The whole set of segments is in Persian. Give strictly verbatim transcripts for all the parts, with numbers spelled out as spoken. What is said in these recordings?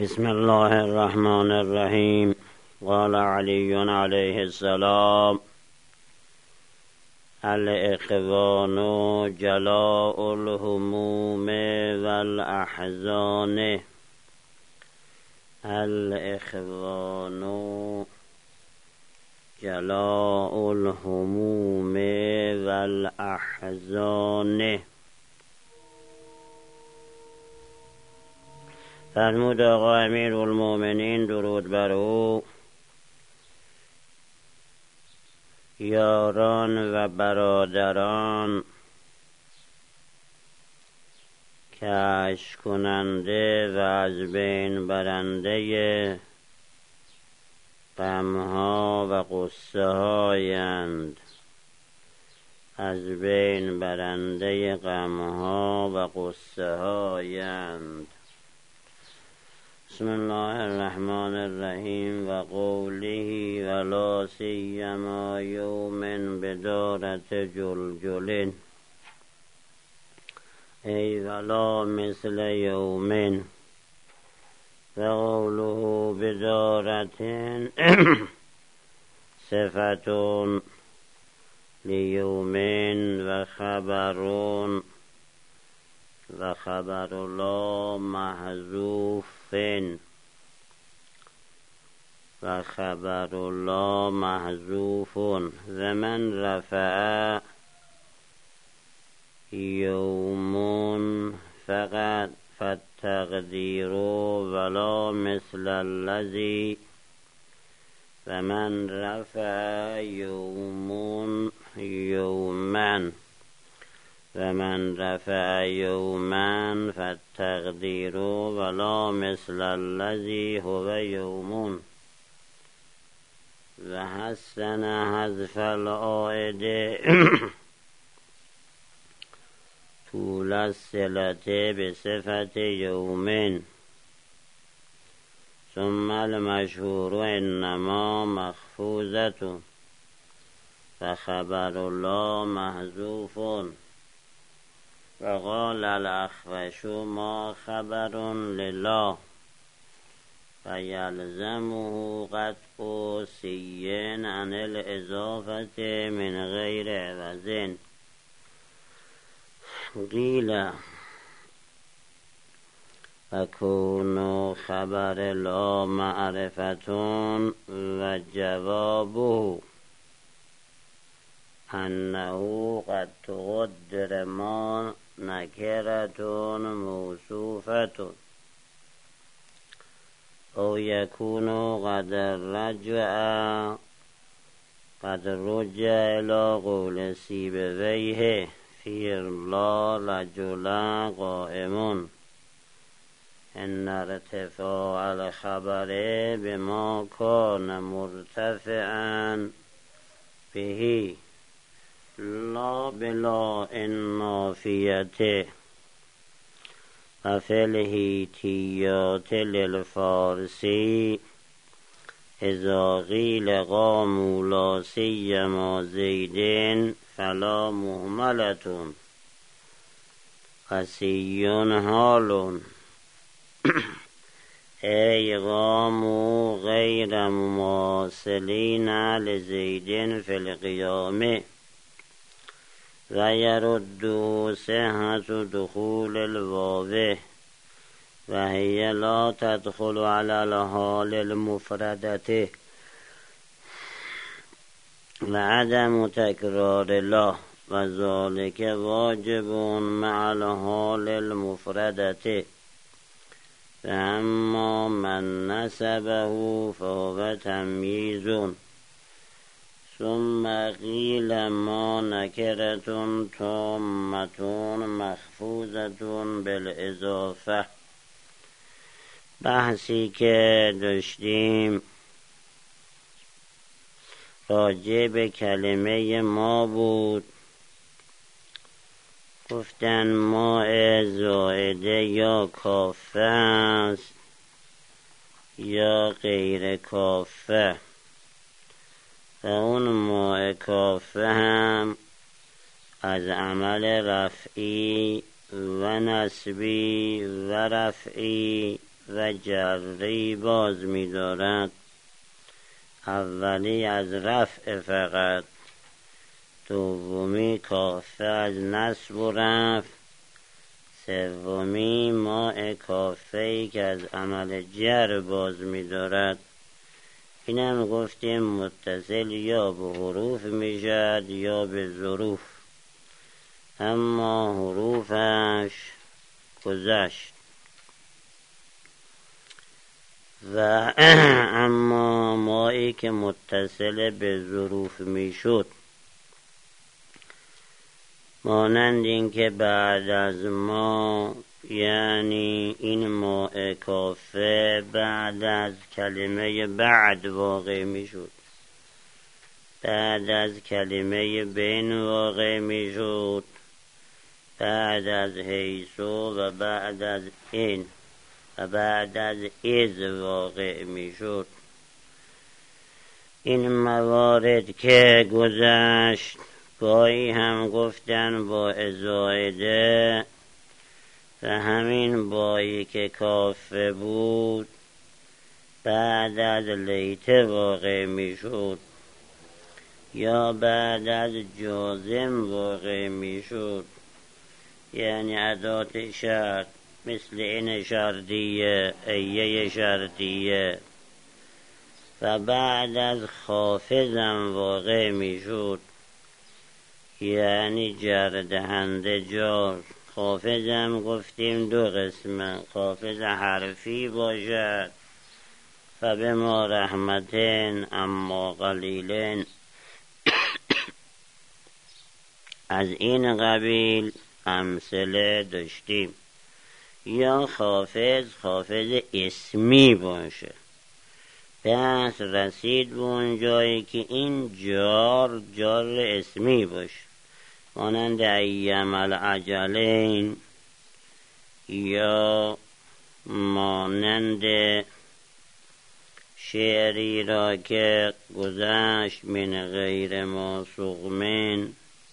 بسم الله الرحمن الرحیم. قال علی علیه السلام: الاخوان جلاء الهموم والاحزان. الاخوان جلاء الهموم والاحزان. فرمود آقا امیرالمومنین درود بر او: یاران و برادران کشف کننده و از بین برنده غمها و غصه هایند، از بین برنده غمها و غصه هایند. بسم الله الرحمن الرحیم. و قوله ولا سیما یوم بدارت جلجل، ای ولا مثل یوم. و قوله بدارت صفتون لیوم و خبرون و خبر الله محذوف و خبر الله محذوف. و من رفع یوم فقط فالتقدیر ولا مثل الذی. و من رفع یوم یوما و من رفع یوما فالتقدیر ولا مثل الذی هو یوم. و حسن حذف العائد طول الصلة بصفت یوم. ثم المشهور انما مخفوظة و خبر الله محذوف. وقال الاخفش ما خبر لله فیلزمه قطع سین عن الاضافة من غیر عوض. قیل فکون خبر لا معرفتون و جوابه انه قد تقدر ما نکرتون موصوفتون او یکون قد رجع قد رجع الى قول سیبویه فی لا رجل قائمون. ان ارتفاع الخبر بما کان مرتفعا به لا بلا النافیته و فی الحیتیات للفارسی اذا قیل قاموا لا سیما زیدین فلا مهملتون قصیون حالون. ای قاموا غیر مماثلین لزیدین فی القیام. و یرد صحت دخول الواو و هی لا تدخل علی الحال المفردة و عدم تکرار لا و ذالک واجب مع الحال المفردة. و اما من نسبه فهو تمییز. ثم قیل ما نکرتون تامتون مخفوضتون بالاضافه. بحثی که داشتیم راجع به کلمه ما بود. گفتن ما زائده یا کافه است یا غیر کافه. و اون ما کافه هم از عمل رفعی و نسبی و رفعی و جری باز می دارد. اولی از رفع فقط، دومی کافه از نصب و رفع، سومی ماء کافه‌ای که از عمل جر باز می دارد. اینم گفتیم متصل یا به حروف می شد یا به ظروف، اما حروفش گذشت. و اما مایی که متصل به ظروف می شد، مانند این که بعد از ما، یعنی این ماء کافه بعد از کلمه بعد واقع می شد، بعد از کلمه بین واقع می شد، بعد از حیثو و بعد از این و بعد از از واقع می شد. این موارد که گذشت گاهی هم گفتن با زائده و همین بایی که کافه بود بعد از لیته واقع می شد یا بعد از جازم واقع می شد، یعنی ادات شرط مثل این شرطیه، ایه شرطیه، و بعد از خافضم واقع می شد، یعنی جر دهنده جار. خافضم گفتیم دو قسمه، خافض حرفی باشد و به ما رحمتن اما قلیلن از این قبیل امثله داشتیم، یا خافض خافض اسمی باشه. بس رسید به اون جایی که این جار جار اسمی باشه، مانند ایم العجلین، یا مانند شعری را که گذشت من غیر ما سقمن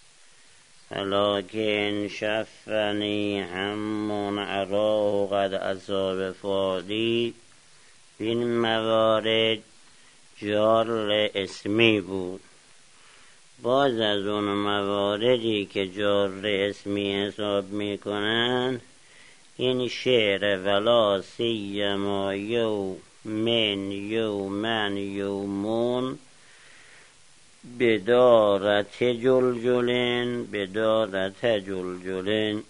ولکن شفنی همون عراه قد اصاب فادی. این موارد جار اسمی بود. باز از اون مواردی که جار اسمی حساب میکنن این شعر ولا سیما یو من یومن یومون بدارت جلجلن بدارت جلجلن.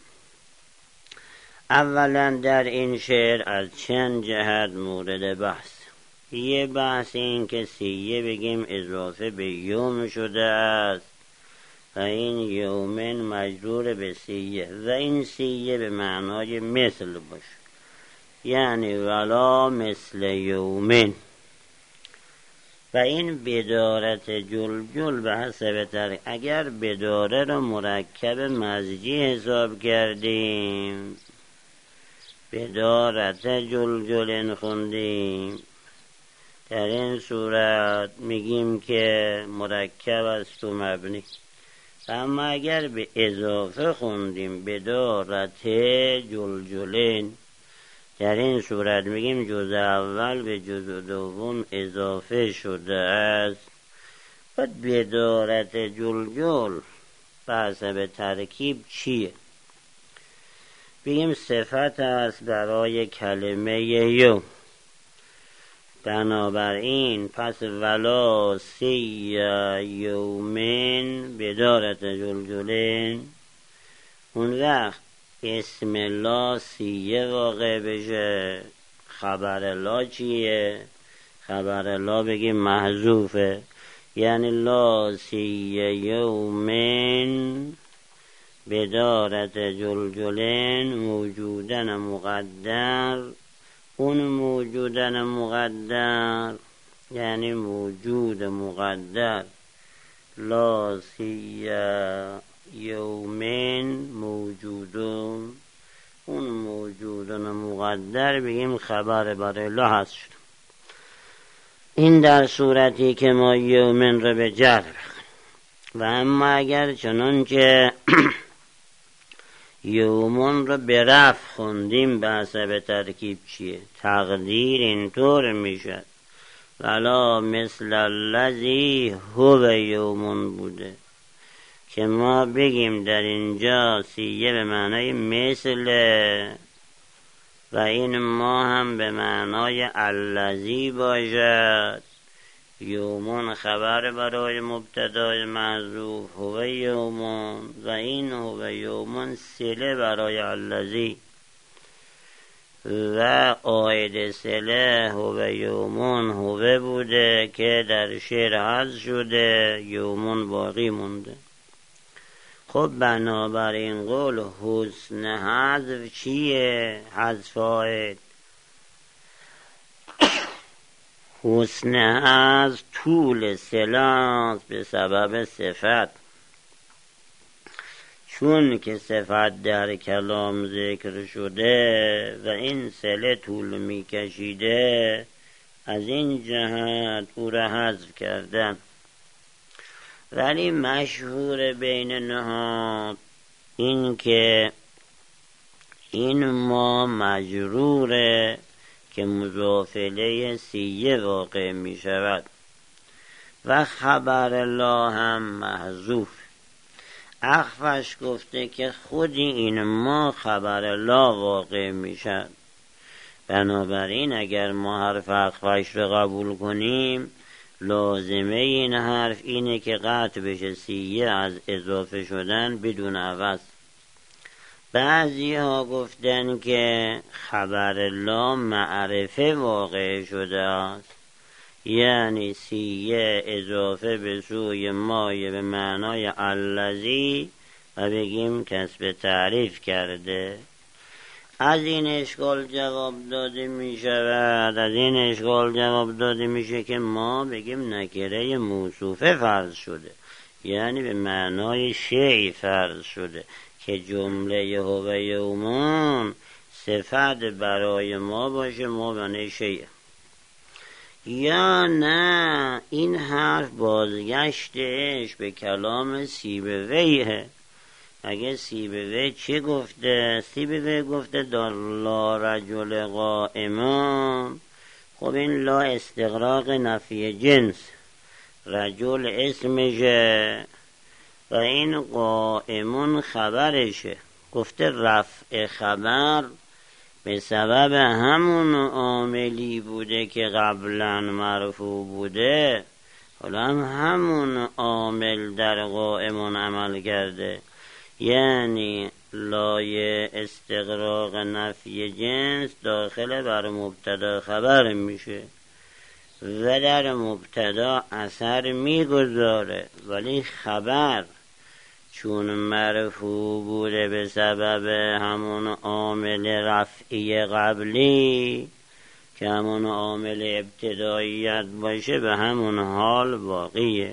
اولا در این شعر از چند جهت مورد بحث. یه بحث این که سیه بگیم اضافه به یوم شده است و این یومن مجرور به سیه و این سیه به معنای مثل باشه، یعنی ولا مثل یومن. و این بدارت جلجل به حسب تر، اگر بداره رو مرکب مزجی حساب کردیم بدارت جلجلن خوندیم، در این صورت میگیم که مرکب است و مبنی. اما اگر به اضافه خوندیم بدارت جلجلن، در این صورت میگیم جزء اول به جزء دوم اضافه شده است. و بدارت جلجل به حسب ترکیب چیه؟ بگیم صفت است برای کلمه یوم، بنابراین پس ولا سی یومن بدارت جلجلن، اون وقت اسم لا سیه واقع بشه. خبر لا چیه؟ خبر لا بگیم محذوفه، یعنی لا سیه یومن بدارت جلجلن موجودن مقدر. اون موجودن مقدر یعنی موجود مقدر، لا سیه یومن موجودون، اون موجودن مقدر بگیم خبر برای لا هست شد. این در صورتی که ما یومن رو به جر بخونیم. و اما اگر چنانچه یومون رو به رفع خوندیم به حسب ترکیب چیه؟ تقدیر اینطور میشد ولا مثل الذی هو یومون بوده که ما بگیم در اینجا سیه به معنای مثل و این ما هم به معنای الذی باشد. یومون خبر برای مبتدای محذوف هو یومون و این هو یومون صله برای الذی و عاید صله هو یومون هو بوده که در شعر حذف شده، یومون باقی مونده. خب بنابراین قول حسن حذف چیه؟ حذف عاید. حسن حذف طول صله به سبب صفت، چون که صفت در کلام ذکر شده و این صله طول می کشیده، از این جهت او را حذف کردن. ولی مشهور بین نهاد این که این ما مجروره که مضافله سیه واقع می شود و خبر الله هم محذوف. اخفش گفته که خودی این ما خبر الله واقع می شود. بنابراین اگر ما حرف اخفش رو قبول کنیم، لازمه این حرف اینه که قطع بشه سیه از اضافه شدن بدون عوض. بعضی ها گفتن که خبر الله معرفه واقع شده است، یعنی سیه اضافه به سوی مایه به معنای الذی و بگیم کسب تعریف کرده. از این اشکال جواب داده می شود از این اشکال جواب داده میشه که ما بگیم نکره موصوفه فرض شده، یعنی به معنای شیء فرض شده که جمله هو یومون صفت برای ما باشه، ما بنای شیء. یا نه این حرف بازگشتش به کلام سیبویه. اگه سیبوی چی گفته؟ سیبوی گفته در لا رجل قائمان. خب این لا استغراق نفی جنس، رجل اسمشه و این قائمون خبرشه. گفته رفع خبر به سبب همون عاملی بوده که قبلا مرفوع بوده، حالا هم همون عامل در قائمون عمل کرده، یعنی لای استغراق نفی جنس داخل بر مبتدا خبر میشه و در مبتدا اثر میگذاره، ولی خبر چون مرفوع بوده به سبب همون عامل رفعی قبلی که همون عامل ابتداییت باشه، به همون حال باقیه.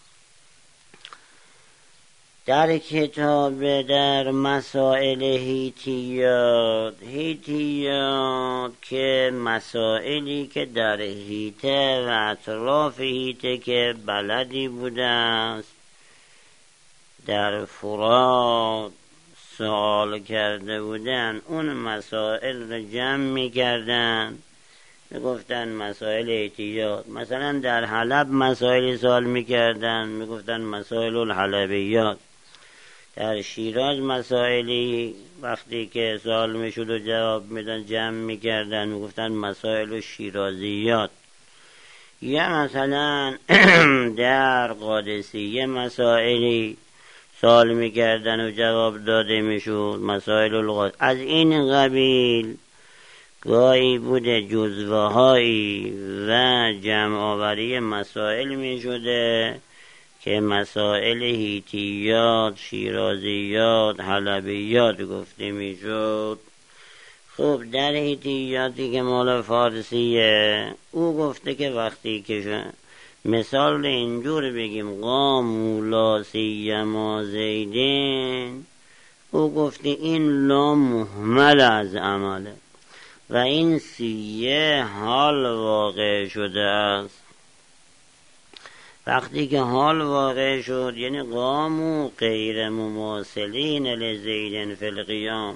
در کتاب در مسائل هیتیات هیتیات که مسائلی که در هیته و اطراف هیته که بلدی بوده است در فرات سوال کرده بودن، اون مسائل رو جمع می کردن می گفتن مسائل هیتیات. مثلا در حلب مسائل سوال می کردن، می گفتن مسائل الحلبیات. در شیراز مسائلی وقتی که سوال می شد و جواب میدن جمع می کردن، می گفتن مسائل شیرازیات. یا مثلا در قادسیه مسائلی سوال می کردن و جواب داده می شد، مسائل القادس. از این قبیل گاهی بوده جزوه هایی و جمع آوری مسائل می شده که مسائل هیتیات، شیرازیات، حلبیات گفته می شد. خب در هیتیاتی که مال فارسیه، او گفته که وقتی که مثال اینجور بگیم قاموا لا سیما زیدین، او گفته این لا محمل از عمله و این سیه حال واقع شده است. وقتی که حال واقع شد یعنی قاموا غیر مماثلین لزید فی القیام،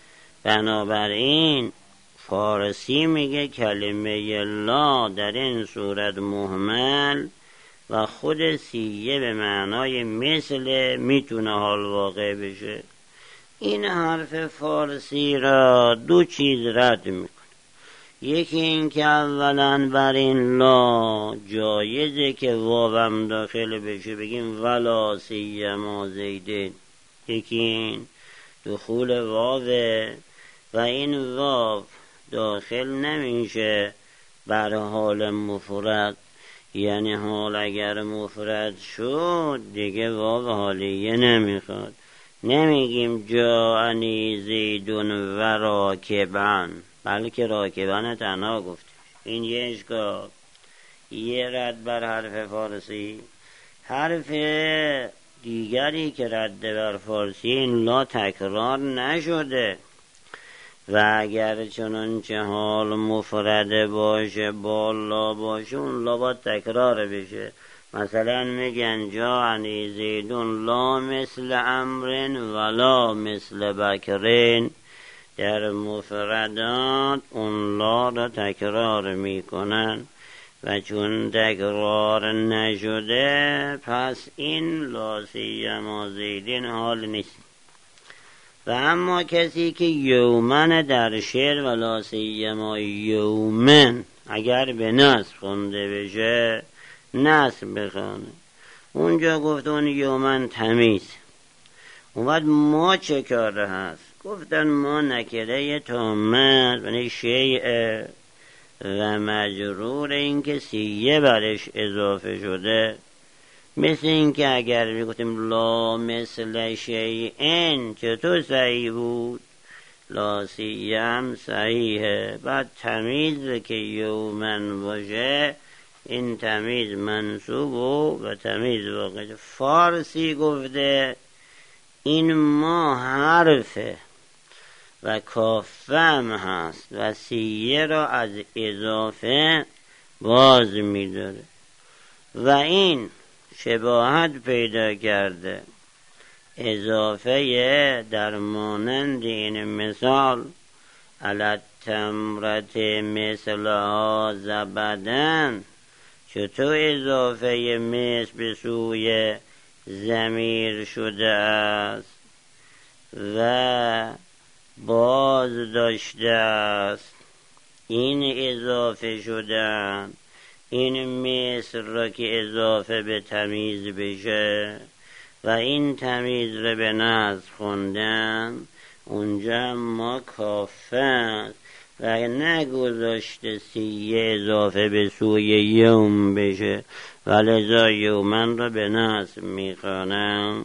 بنابراین فارسی میگه کلمه لا در این صورت مهمل و خود سیه به معنای مثل میتونه حال واقع بشه. این حرف فارسی را دو چیز رد میکنه. یکی این که اولا بر این لا جایزه که واوم داخل بشه، بگیم ولا سیما زیدین. یکی این دخول واوه و این واو داخل نمیشه بر حال مفرد، یعنی حال اگر مفرد شد دیگه واو حالیه نمیخواد. نمیگیم جاءنی زیدون و راکبن، بلکه راکبن تنها گفته. این یه اشکال، یه رد بر حرف فارسی. حرف دیگری که رد بر فارسی، این لا تکرار نشده و اگر چنانچه حال مفرده باشه بالا باشه اون لا باید تکرار بشه. مثلا میگن جاءنی زیدون لا مثل امرن ولا مثل بکرین، در مفردات اون لا را تکرار میکنن و چون تکرار نشده پس این لا سیما زیدین حال نیست. و اما کسی که یومن در شعر ولا سیما یومن اگر به نصب خونده بشه نصب بخونه، اونجا گفت اون یومن تمیز. اون وقت ما چه کاره هست؟ گفتن ما نکره تامت و شیء و مجرور این که سیه برش اضافه شده، مثل این که اگر میگفتیم لا مثل شیئن چطور صحیح بود؟ لا سیه هم صحیحه. بعد تمیز که یومن باشه این تمیز منصوب و, و تمیز واقع. فارسی گفته این ما حرفه و کافم هست و سیه را از اضافه باز میداره و این شباهت پیدا کرده. اضافه در مانند این مثال علت تمرت مثلها زبدن، چطور اضافه مثل به سوی ضمیر شده است و باز داشته است، این اضافه شدن این مثل را که اضافه به تمیز بشه و این تمیز را به نصب خوندن، اونجا ما کافه است و نگذاشته سیه اضافه به سوی یوم بشه و لذا یومن را به نصب میخوانم.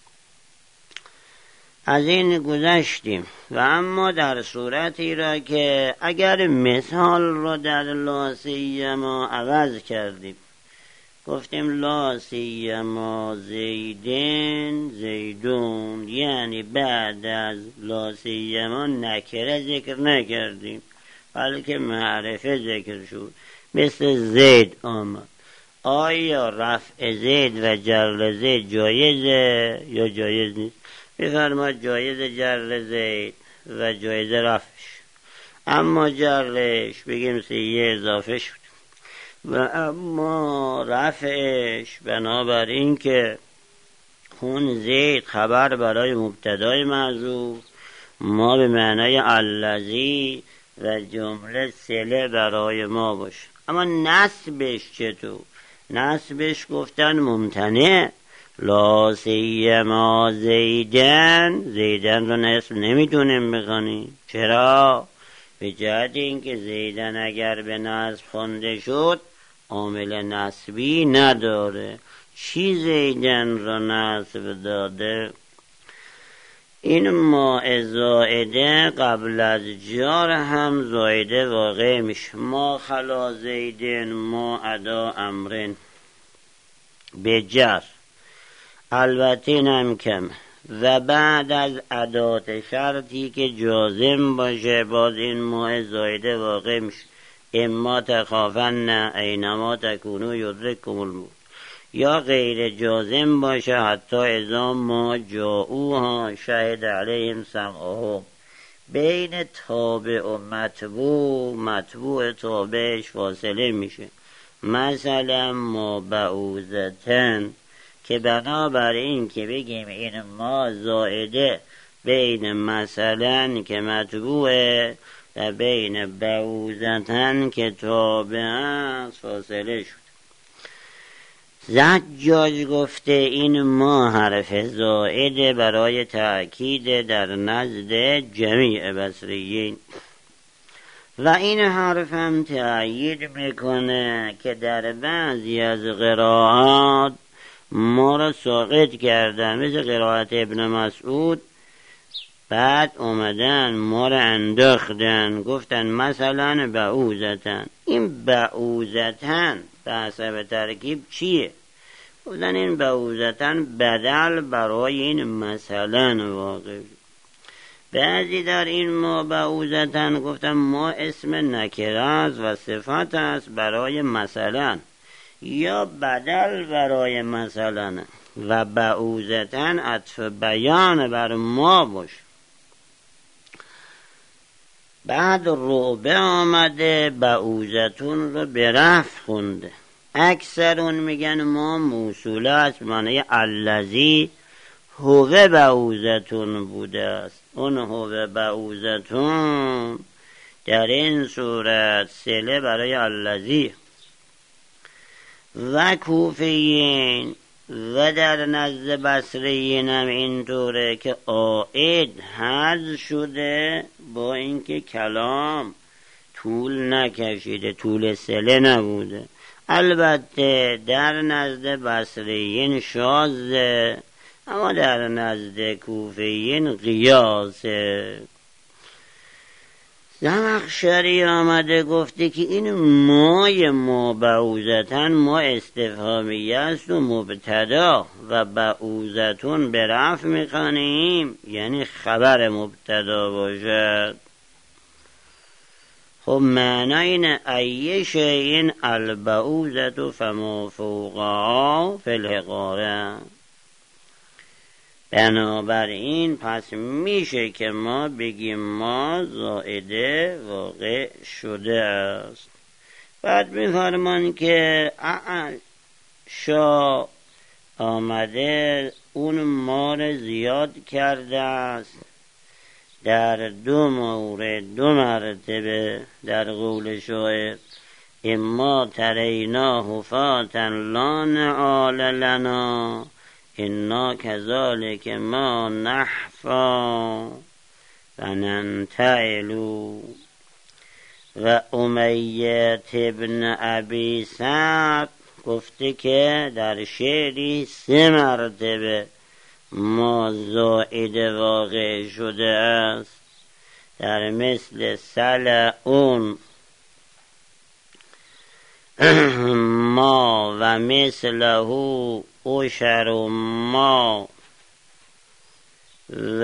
از این گذشتیم و اما در صورتی را که اگر مثال را در لا سیما عوض کردیم، گفتیم لا سیما زیدن زیدون، یعنی بعد از لا سیما نکره ذکر نکردیم بلکه معرفه ذکر شد، مثل زید آمد. آیا رفع زید و جر زید جایزه یا جایز نیست؟ بفرماد جایز جر زید و جایز رفعش، اما جرش بگیم سیه اضافه شد و اما رفعش بنابراین که خون زید خبر برای مبتدای محذوف، ما به معنای الذی و جمله صله برای ما باشه. اما نسبش چطور؟ نسبش گفتن ممتنع. لا سیما زیدن، زیدن رو نسب نمیتونیم بخونیم. چرا؟ به جهت اینکه زیدن اگر به نسب خونده شد عامل نسبی نداره. چی زیدن را نسب داده؟ این ما زائده قبل از جار هم زائده واقع میشه. ما خلا زیدن ما ادا امرن به جر، البته اینم کم و بعد از ادات شرطی که جازم باشه باز این ما زائده واقع میشه. اما تخافن اینما تکونو یدرککم الموت، یا غیر جازم باشه حتی اذا ما جاؤوها شهد علیهم سمعهم. بین تابع و متبوع، متبوع تابعش فاصله میشه. مثلا ما بعوزتن که بنابر این که بگیم این ما زائده بین مثلا که متبوعه و بین بعوزتن که تابعه فاصله شد. زجاج گفته این ما حرف زائده برای تأکید در نزد جمیع بصریین و این حرف هم تأیید میکنه که در بعضی از قرائات ما را ساقط کردن، مثل قرائت ابن مسعود. بعد اومدن ما را انداختن گفتن مثلا بعوزتن. این بعوزتن به حسب ترکیب چیه؟ گفتن این بعوزتن بدل برای این مثلا واقع. بعضی در این ما بعوزتن گفتن ما اسم نکره است و صفت است برای مثلا یا بدل برای مثلا و بعوزتن عطف بیان بر ما باش. بعد رعبه آمده بعوزتون رو به رفع خونده. اکثرون میگن ما موصوله است، معنی الذی هو بعوزتون بوده است. اون هو بعوزتون در این صورت صله برای الذی. و کوفیین و در نزد بصریین هم اینطوره که عائد حذف شده با اینکه کلام طول نکشیده، طول صله نبوده. البته در نزد بصریین شاذه، اما در نزد کوفیین قیاسه. زمخشری آمده گفته که این مای ما بعوزتن ما استفهامیه است و مبتدا و بعوزتون به رفع میخوانیم، یعنی خبر مبتدا باشد. خب معنی این ای شیء البعوزة فما فوقها فی الحقاره. بنابراین پس میشه که ما بگیم ما زائده واقع شده است. بعد میفرمان که شا آمده اون مار زیاد کرده است در دو مورد، دو مرتبه در قول شاعر: اما ترینا حفاتا لا نعال لنا انا کذالک ما نحفا فننتعلو. و امیه ابن ابی سعد گفته که در شعری سه مرتبه ما زائد واقع شده است، در مثل سلعون ما و مثله اشر ما و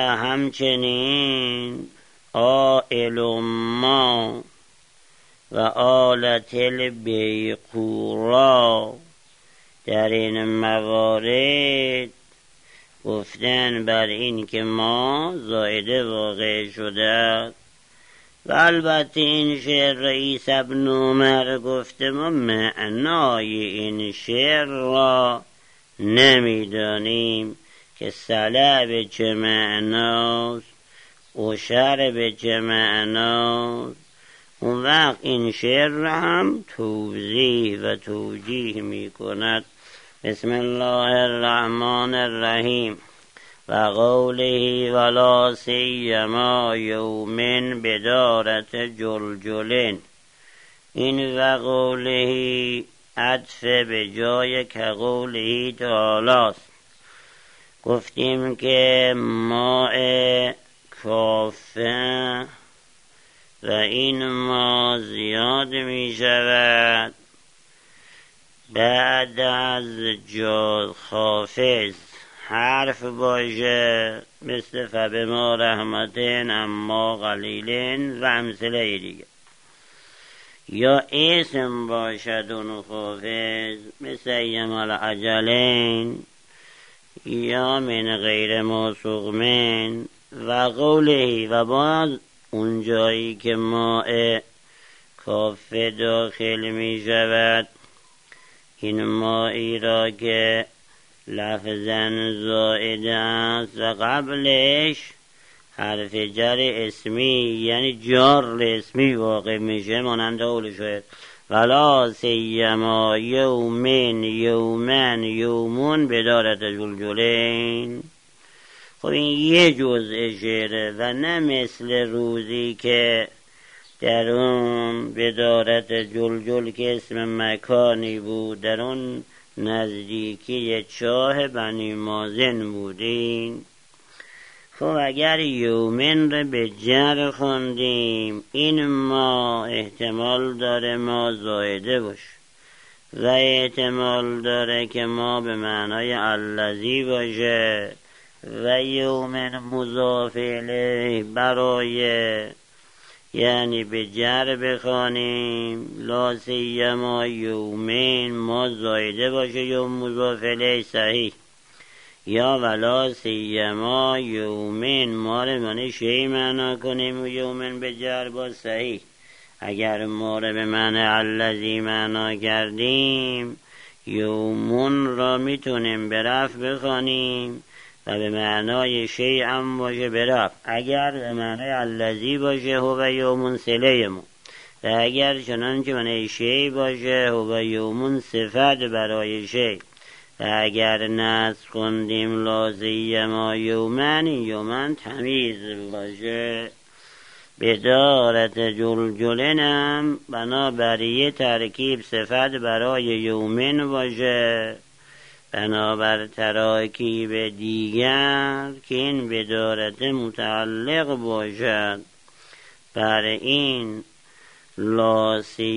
همچنین آئل ما و آلت البیقورا. در این موارد گفتن بر این که ما زائده واقع شده است. و البته این شعر رئیس ابن عمر گفته ما معنای این شعر را نمیدانیم که سلع به چه معناست، اشر به چه معناست. اون وقت این شعر را هم توضیح و توجیه می کند. بسم الله الرحمن الرحیم. و قوله ولا سیما یوم بدارت جلجلین. این و قوله عطف به جای که قوله تعالی است. گفتیم که ماء کافه و این ما زیاد می شود بعد از جا خافض حرف باشه، مثل فبما رحمتین اما قلیلین و امثله دیگه. یا اسم باشد اون خافض مثل ایمال عجلین یا من غیر موثوق من و قوله و باز اون جایی که ماء کافه داخل می شود این مائی را که لفظاً زائد است و قبلش حرف جر اسمی یعنی جار اسمی واقع میشه مانند قول شاید ولا سیما یومن یومن یومون بدارت جلجلین. خب این یه جزء شعره و نه مثل روزی که در اون بدارت جلجل که اسم مکانی بود در اون نزدیکی چاه بنی مازن بودین. خب اگر یومن رو به جر خوندیم این ما احتمال داره ما زایده باش و احتمال داره که ما به معنای الذی باشه و یومن مضاف الیه برای یعنی به جر بخوانیم لا سیما یومین ما زایده باشه یا مضاف الیه صحیح یا ولا سیما یومین ما رو معنی شیء معنا کنیم و یومین به جر با صحیح. اگر ما رو به معنی الذی معنا کردیم یومون را میتونیم به رفع بخوانیم و به معنای شیء هم باشه به رفع. اگر به معنای الذی باشه هو یومون صله ما و اگر چنانچه معنی شیء باشه هو یومون صفت برای شیء و اگر نصب خوندیم لا سیما یومن یومن تمیز باشه بدارت جلجلنم بنابر ترکیب صفت برای یومن باشه بنابر تراکیب دیگر که این بدارت متعلق باشد بر این لا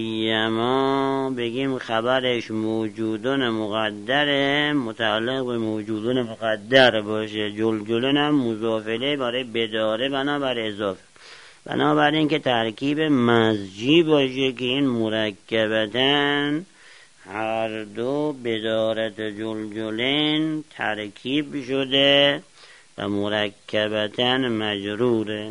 سیما بگیم خبرش موجودون مقدره متعلق به موجودون مقدر باشه جلجلن هم مضاف الیه برای بداره بنابر اضافه بنابراین که ترکیب مزجی باشه که این مرکبتن هر دو بدارت جلجلن ترکیب شده و مرکبتن مجروره.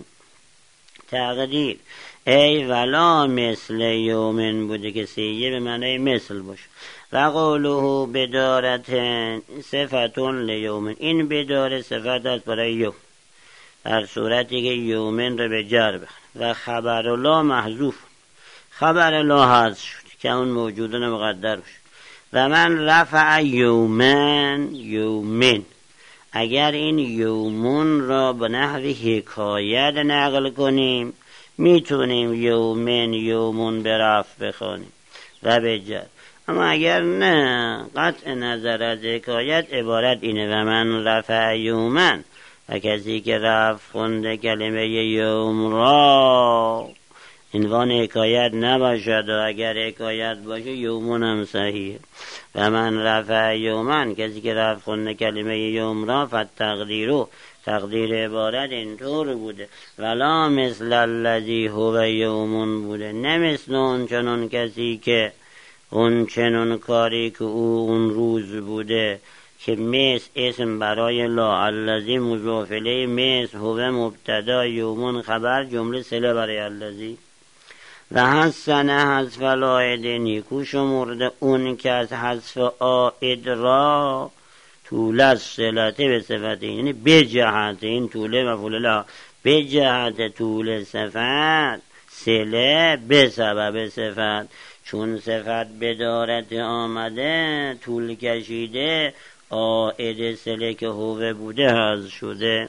تقدیر ای ولا مثل یومن بوده که سیه به معنی مثل باشه و قوله بدارت صفتون لیومن این بداره صفت است برای یوم در صورتی که یومن رو به جر بخونه و خبر لا محذوف خبر لا حذف شد که اون موجودون مقدر باشه و من رفع یومن یومن اگر این یومون را به نحو حکایت نقل کنیم میتونیم یومن یومون به رفع بخونیم و به جر. اما اگر نه قطع نظر از حکایت عبارت اینه و من رفع یومن و کسی که رفع خونده کلمه یوم را عنوان حکایت نباشد و اگر حکایت باشه یومون هم صحیح و من رفع یومن کسی که رفع خونده کلمه یوم را فتقدیرو تقدیر عبارت اینطور بوده ولا مثل الذی هو یومون بوده نه مثل اون چنون کسی که اون چنون کاری که او اون روز بوده که مثل اسم برای لا الذی مضاف الیه مثل هو مبتدا یومون خبر جمله صله برای الذی و حسن حذف العائد نیکو شمرده اون که از حذف عائد را طول از صلته به صفت یعنی به جهت این طوله مفعول لا به جهت طول صفت صله به سبب صفت چون صفت بدارت آمده طول کشیده عائد صله که هوه بوده حذف شده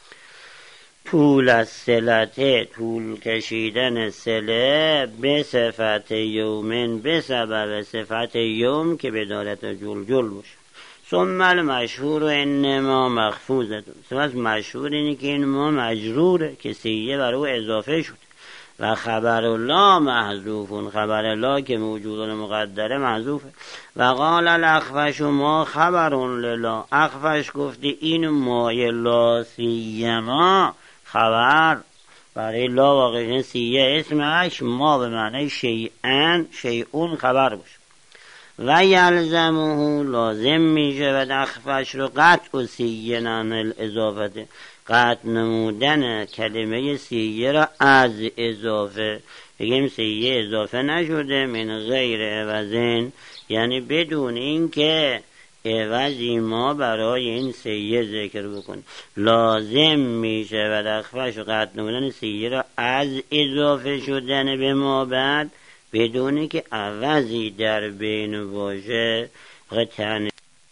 طول از صلته طول کشیدن صله به صفت یومن به سبب صفت یوم که بدارت جلجل باشه. ثم المشهور انما مخفوضه صفت مشهور اینه که این ما مجروره که سیه بر او اضافه شد و خبر لا محذوفون خبر لا که موجودون مقدره محذوفه و قال الاخفش ما خبرون للا اخفش گفته این مای لا سیما خبر برای لا واقعا سیه اسمش ما به معنی شیئن شیئون خبر باشه. و یلزمه لازم میشه و دخفش رو قطع و سیه نن الاضافه، قطع نمودن کلمه سیه را از اضافه. بگیم سیه اضافه نشده من غیر عوضین، یعنی بدون این که عوضی ما برای این سیه ذکر بکنیم. لازم میشه و دخفش و قطع نمودن سیه را از اضافه شدن به ما بعد بدونی که عوضی در بین باشه. قطعا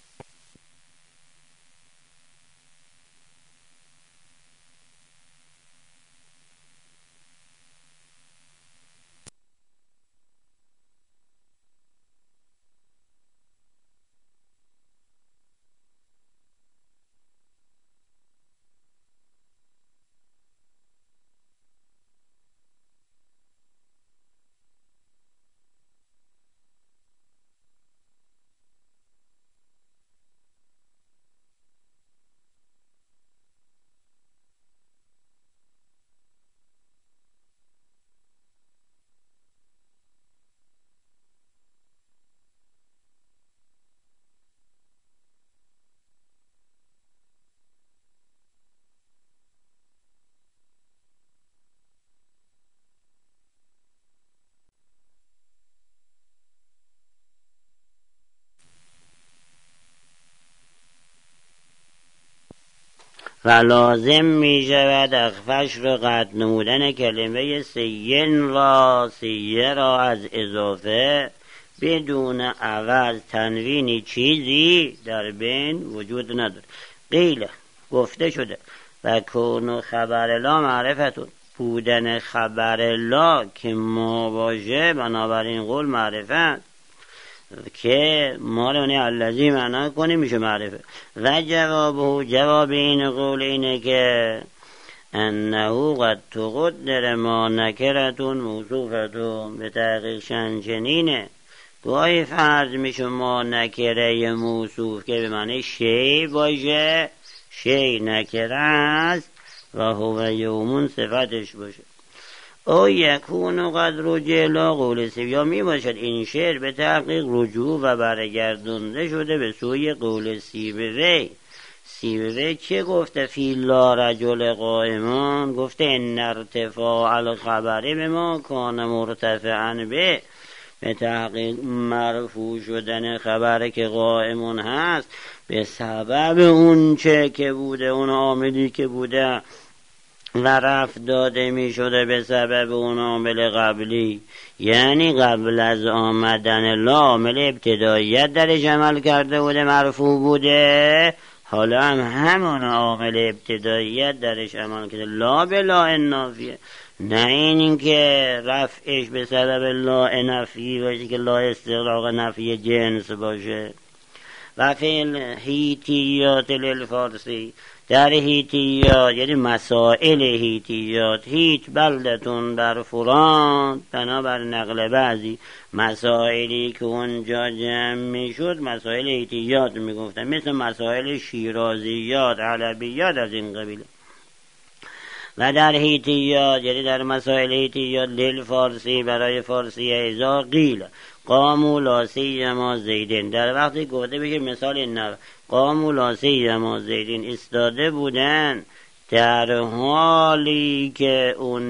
و لازم می شود اخفش رو قطع نمودن کلمه سین را سیه را از اضافه بدون عوض تنوینی چیزی در بین وجود نداره. قیل گفته شده و کون خبر لا معرفتون، بودن خبر لا که ما باشه بنابراین قول معرفت که ما رو نه الذی معنا کنیم میشه معرفه. و جوابه جواب این قول اینه که انه قد تقدر ما نکرتون موصوفتون، به تحقیق چنینه گاهی فرض میشه ما نکره موصوف که به معنی شی باشه، شی نکره است و هو یومون صفتش باشه. او یکون قد رجع لا قول سیب، یا می باشد این شعر به تحقیق رجوع و برگردونده شده به سوی قول سیبوی. سیبوی چه گفته؟ فی لا رجل قائمان، گفته ان ارتفاع الخبری به ما کان مرتفعا به، به تحقیق مرفوع شدن خبر که قائمون هست به سبب اون چه که بوده، اون عاملی که بوده و رفع داده می شده به سبب اون عامل قبلی، یعنی قبل از آمدن لا عامل ابتداییت درش عمل کرده بوده مرفوع بوده، حالا هم همون عامل ابتداییت درش عمل کرده لا به لا نافیه، نه این که رفعش به سبب لا نفی باشه که لا استغراق نفی جنس باشه. و فی الهیتیات للفارسی، در هیتیات یعنی مسائل هیتیات، هیت بلدتون در فرات، بنابر نقل بعضی مسائلی که اونجا جمع می شد مسائل هیتیات می گفتن، مثل مسائل شیرازیات علبیات از این قبیل. و در هیتیات یعنی در مسائل هیتیات للفارسی برای فارسی ایزا قیل قاموا لا سیما زیدین، در وقتی گفته بشه مثال نو قاموا لا سیما زیدین، ایستاده بودن در حالی که اون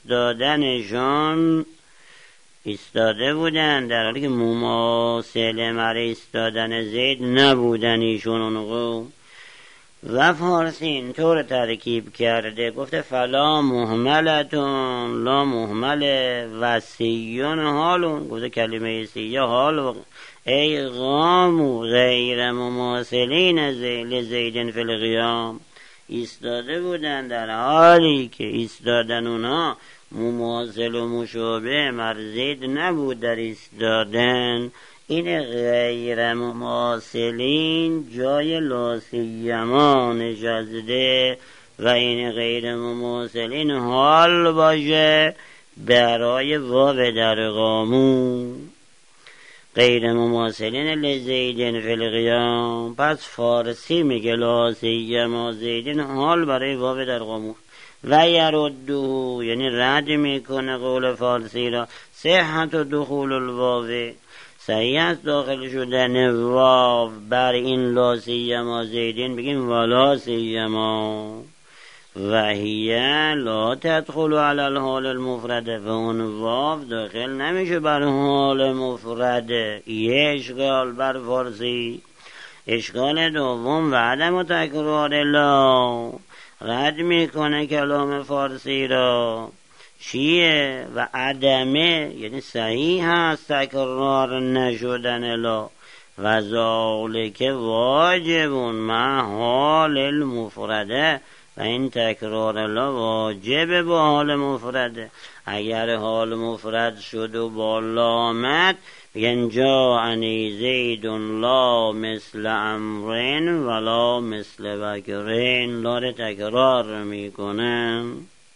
ایستادنشان ایستاده بودن در حالی که مماثل مر ایستادن زید نبودن ایشون اون قوم. و فارسی اینطور ترکیب کرده گفته فلا محملتون لا محمله و سیون حالون، گفته کلمه سیه حال ای قامو غیر مماثلین زیل زیدن فی القیام، ایستاده بودن در حالی که ایستادن اونها مماثل و مشابه مر زید نبود در ایستادن. این غیر مماثلین جای لا سیما نشسته و این غیر مماثلین حال باشه برای واو در قامون. غیر مماثلین لزیدین فی القیام. پس فارسی میگه لا سیما زیدین حال برای واو در قاموس. و یردو یعنی رد میکنه قول فارسی را صحت و دخول الواو، صحیح است داخل شدن واو بر این لا سیما زیدین، بگیم ولا سیما. و هیه لا تدخل علی الحال المفرده، و اون واو داخل نمیشه بر حال مفرده. یه اشکال بر فارسی. اشکال دوم و عدم تکرار لا، رد میکنه کلام فارسی را. چیه؟ و عدمه یعنی صحیح هست تکرار نشدن لا. و ذالک واجبون مع حال المفرده، و این تکرار لا واجب با حال مفرده. اگر حال مفرد شد و با لا آمد بگن جاءنی زید لا مثل امرین ولا مثل بکرین، لا را تکرار میکنن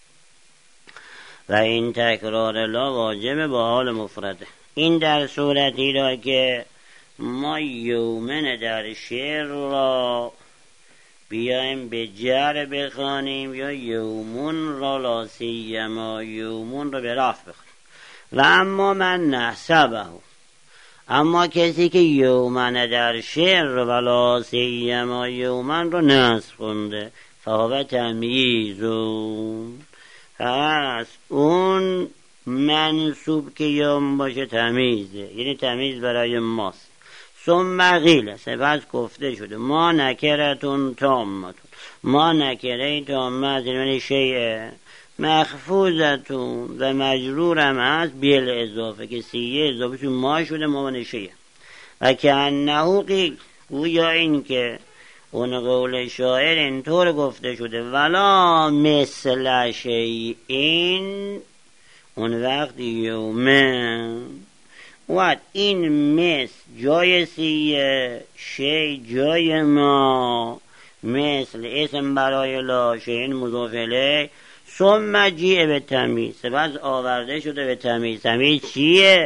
و این تکرار لا واجب با حال مفرده. این در صورتی را که ما یومن در شعر را بیایم به جر بخوانیم یا یومون را لا سیما یومون را به رفع بخوانیم. و اما من نحسبه، اما کسی که یومن در شعر و لا سیما یومن را نصب خونده فهو تمییزون، پس اون منصوب که یوم باشه تمیزه، یعنی تمیز برای ماست. ثم قیل، سپس گفته شده ما نکرتون تامتون، ما نکره تامت یعنی شیعه مخفوظتون و مجرورم هست بیل اضافه که سیه اضافه شون ما شده ما شیعه. و که انهو قیل، گویا این که اون قول شاعر اینطور گفته شده ولا مثل شیئین، اون وقت یومه و این مثل جای سیه، شی جای ما، مثل اسم برای لا، شیئین مضاف الیه، ثم جیء به تمیز، سپس آورده شده به تمیز. تمیز چیه؟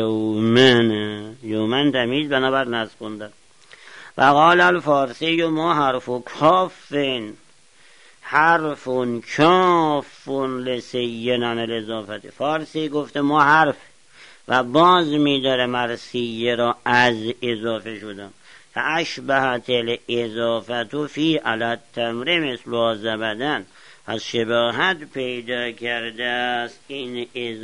یومن، یومن تمیز بنابر نصب خوندن. و قال الفارسی ما حرف کافن، حرف کافن لسیین عن الاضافه. فارسی گفته ما حرف و باز میداره مرسیه را از اضافه شدن. فاشبهت الاضافه فی علی التمر مثل زبدن، از شباهت پیدا کرده است این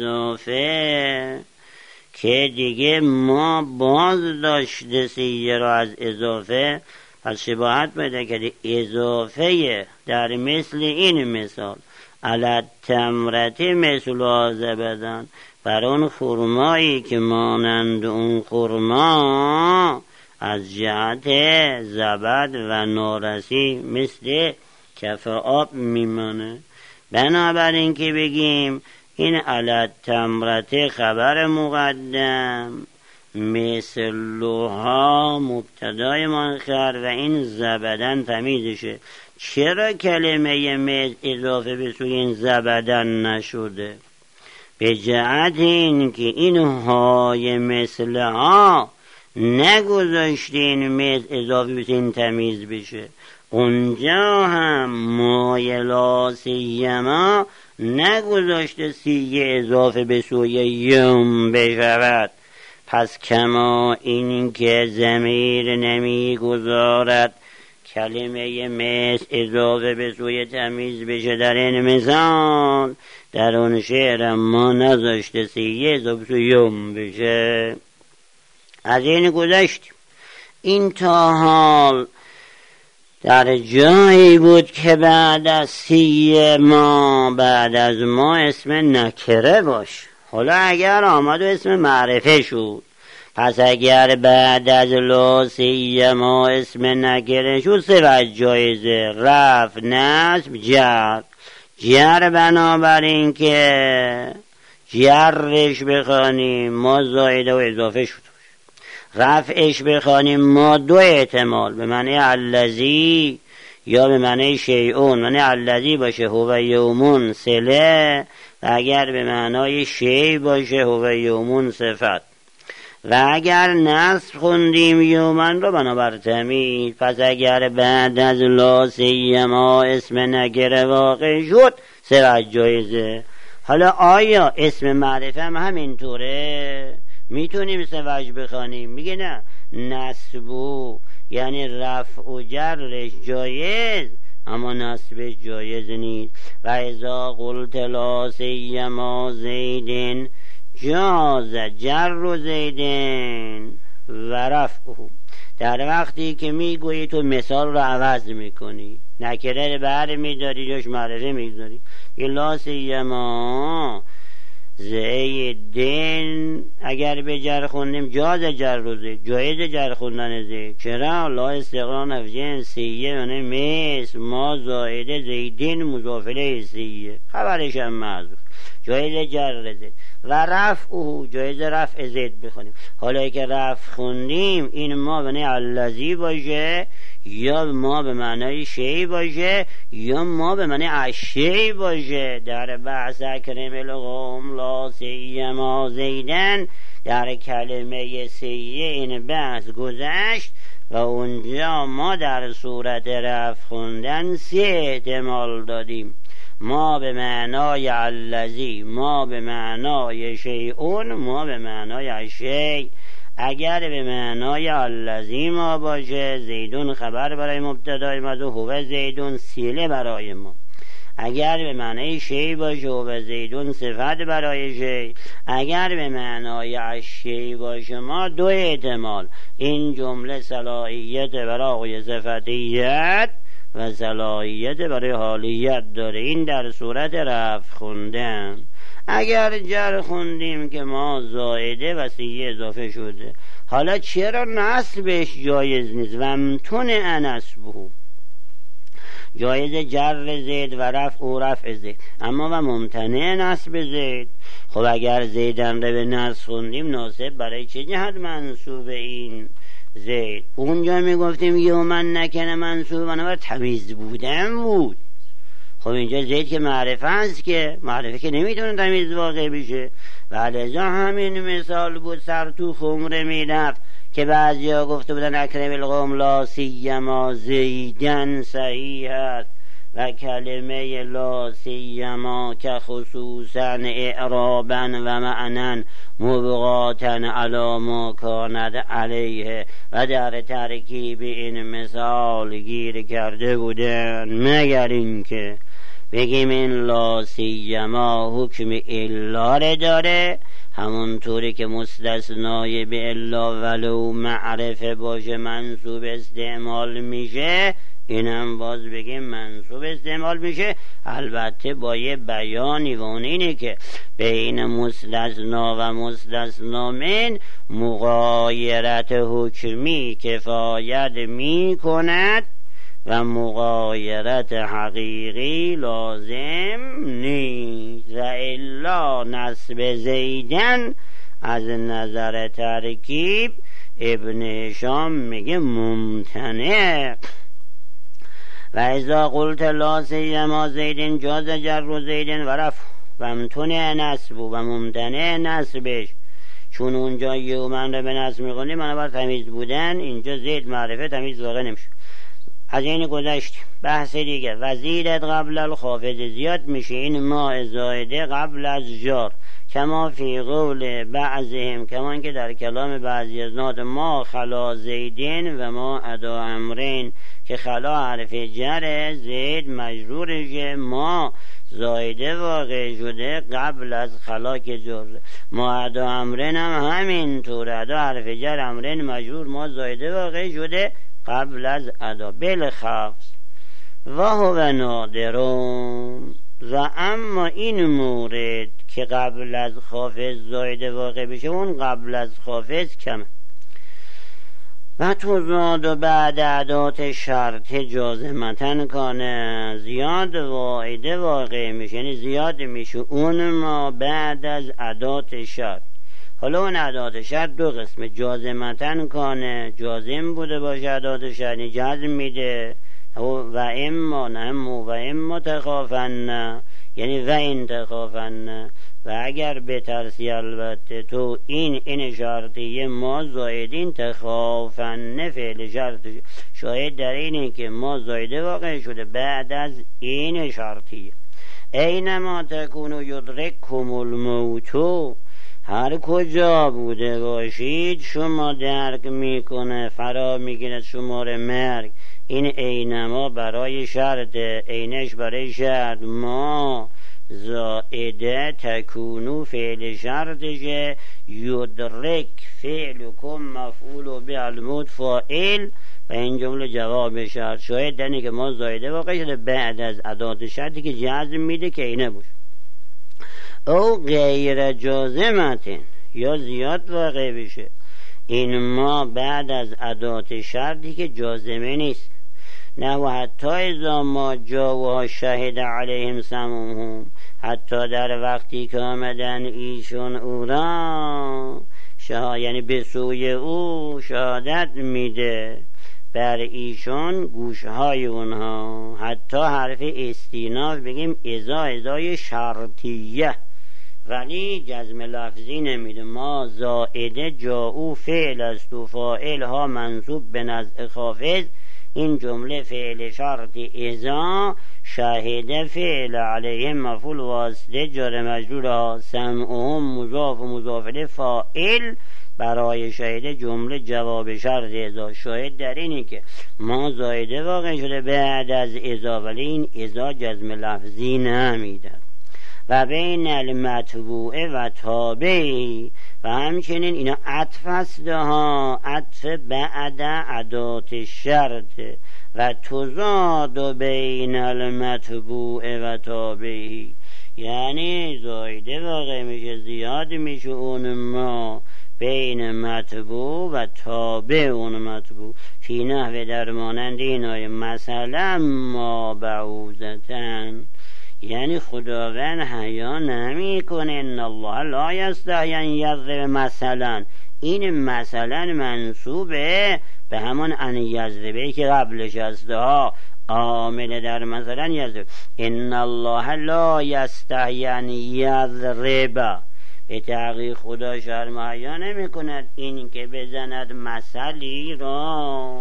اضافه که دیگه ما باز داشته سیه را از اضافه، از شباهت پیدا کرده اضافه در مثل این مثال علی التمرت مثل زبدن، بر اون خرمایی که مانند اون خرما از جهت زبد و نارسی مثل کف آب میمانه. بنابراین که بگیم این علی تمرت خبر مقدم، مثلها مبتدای مؤخر و این زبدن تمیزشه. چرا کلمه مثل اضافه به سوی این زبدن نشده؟ به جهت این که این های مثل ها نگذاشتین مثل اضافه به این تمیز بشه. اونجا هم مای لا سیما نگذاشته سیه اضافه به سوی یوم بشود. پس کما این که ضمیر نمی گذارد کلمه مثل اضافه به سوی تمیز بشه در این مثال، در اون شعر ما نذاشته سیه اضافه به سوی یوم بشه. از این گذشتیم. این تا حال در جایی بود که بعد از سیه ما بعد از ما اسم نکره باش. حالا اگر آمد و اسم معرفه شد، پس اگر بعد از لا سیه ما اسم نکره شد، سه وجه جایزه: رفع، نصب، جر. جر بنابراین که جرش بخوانیم ما زایده و اضافه شد، رفعش بخوانیم ما دو احتمال، به معنی الذی یا به معنی شیئون. معنی الذی باشه هو یومون صله، و اگر به معنای شیء باشه هو یومون صفت. و اگر نصب خوندیم یومن رو بنابر تمیز، پس اگر بعد از لا سیما اسم نکره واقع شد سه وجه جایزه. حالا آیا اسم معرفه هم همینطوره؟ میتونیم سه وجه بخوانیم؟ میگه نه، نصبو یعنی رفع و جرش جایز اما نصبش جایز نیست. و اذا قلت لا سیما زیدن جاز جر زیدن و رفعه، در وقتی که میگویی تو مثال رو عوض میکنی، نکره رو بر میداری جاش معرفه میگذاری. لا سیما زیدن اگر به جر خوندیم جاز جر رو زید، جایز جر خوندن زید. چرا؟ لا استقرار نفجه سیه یعنی مثل ما زائده زیدن مضافله سیه خبرش هم معذوف، جایز جر زید. و رفعه جایز رفع زید بخونیم. حالا که رفع خوندیم این ما به معنی الذی باشه یا ما به معنای شی باشه یا ما به معنی اشی باشه. در بحث اکرم القوم لا سیما زیدن در کلمه سیه این بحث گذشت و اونجا ما در صورت رفع خوندن سه احتمال دادیم، ما به معنای الذی، ما به معنای شیئون، ما به معنای شیء. اگر به معنای الذی ما باشه زیدون خبر برای مبتدای مذکور، هو زیدون سیله برای ما. اگر به معنای شیء باشه هو زیدون صفت برای شیء. اگر به معنای الشیء باشه ما دو احتمال، این جمله صلاحیت برای صفتیت و صلاحیت برای حالیت داره. این در صورت رفع خوندن. اگر جر خوندیم که ما زائده و سیه اضافه شده، حالا چرا نصبش جایز نیست؟ و امتن نصبه جایز جر زید و رفع و رفع زید، اما و ممتنع نصب زید. خب اگر زیدن رو به نصب خوندیم ناصب برای چه جهت منصوب این زید؟ اونجا میگفتیم یومن نکنه منصوب بنابر تمیز بودن بود. خب اینجا زید که معرفه است، که معرفه که نمیتونه تمیز واقع بشه. و لذا همین مثال بود سر تو خمره میرفت که بعضی ها گفته بودن اکرم القوم لا سیما زیدن صحیح است و کلمه لا سیما که خصوصا اعرابا و معنن مبغاتا علی ما کاند علیه و در ترکیب این مثال گیر کرده بودن، مگر اینکه بگیم این لا سیما حکم الا داره، همونطوری که مستثنای به الا ولو معرفه باشه منصوب استعمال میشه، اینم باز بگیم منصوب استعمال میشه، البته با یه بیانی و اون اینه که بین مستثنا و مستثنا من مغایرت حکمی کفایت میکند و مغایرت حقیقی لازم نیست. و الا نصب زیدن از نظر ترکیب ابن هشام میگه ممتنع. و اذا قلت لا سیما زیدن جاز جر زیدن و رفع و امتنع نصب و ممتنع نصبش، چون اونجا یومن رو به نصب میکنه منابر تمیز بودن، اینجا زید معرفه تمیز واقع نمیشه. از این گذشت. بحث دیگه وزیرت قبل الخافض زیاد میشه این ما زائده قبل از جار، کما فی قول بعضهم، کمان که در کلام بعضی از نات ما خلا زیدین و ما ادا امرین که خلا حرف جر زید مجرورشه، ما زائده واقع شده قبل از خلا که جر، ما ادا امرین هم همین طور، ادا حرف جر امرین مجرور، ما زائده واقع شده قبل از ادا بالخفض و هو نادرون. و اما این مورد که قبل از خافض زائده واقع بشه اون قبل از خافض کمه. و تو زاد و بعد عدات شرط جازمتن کانه زیاد واحده واقع میشه، یعنی زیاد میشه اون ما بعد از عدات شرط. حالا اون عدات شرط دو قسمه، جازمتن کانه جازم بوده باشه عدات شرط یعنی جزم میده، و اما نمو و اما تخافن یعنی و این تخافن، و اگر بترسی البته تو این این شرطیه ما زایدین تخافن فعل شرط شاید در اینه که ما زایده واقع شده بعد از این شرطیه. اینما تکونو یدرککم الموتو، هر کجا بوده باشید شما درک میکنه فرا میگیرد شماره مرگ. این اینما برای شرط، اینش برای شرط، ما زائده تکونو فعل شرطشه، یدرک فعل کم مفعول به الموت فاعل و این جمله جواب شرط. شاید دنی که ما زائده واقع شده بعد از ادات شرطی که جزم میده که اینه باشه. او غیر جازمتن یا زیاد واقع بشه این ما بعد از ادات شرطی که جازمه نیست. نه و حتی اذا ما جاوها شهد علیهم سموهم، حتی در وقتی که آمدن ایشون او را شها، یعنی به سوی او شهادت میده بر ایشون گوشهای اونها. حتی حرف استیناف بگیم ازا ازای شرطیه ولی جزم لفظی نمیده. ما زائده جاءو فعل است و فاعل ها منصوب به نزع خافض. این جمله فعل شرط ازا شاهده فعل علیهم مفعول واسطه جار مجرور ها، سمعهم مضاف و مضاف الیه فاعل برای شاهده جمله جواب شرط ازا. شاهد در اینه که ما زائده واقع شده بعد از ازا ولی این ازا جزم لفظی نمیده. و بین المتبوعه و تابعی و همچنین اینا عطف است ها، عطف بعد ادات شرط و تزاد بین المتبوعه و تابعی، یعنی زایده واقع میشه زیاد میشه اون ما بین متبوع و تابع اون متبوع. فی نحو در مانند اینای مثلا ما بعوزتن، یعنی خداوند حیا نمی کنه. ان الله لا یستحی ان یضرب مثلا، این مثلا منصوبه به همون ان یضربه که قبلش هست ها، عامل در مثلا یضرب. ان الله لا یستحی ان یضرب، به تحقیق خدا شرم و حیا نمی کند این که بزند مثلی را.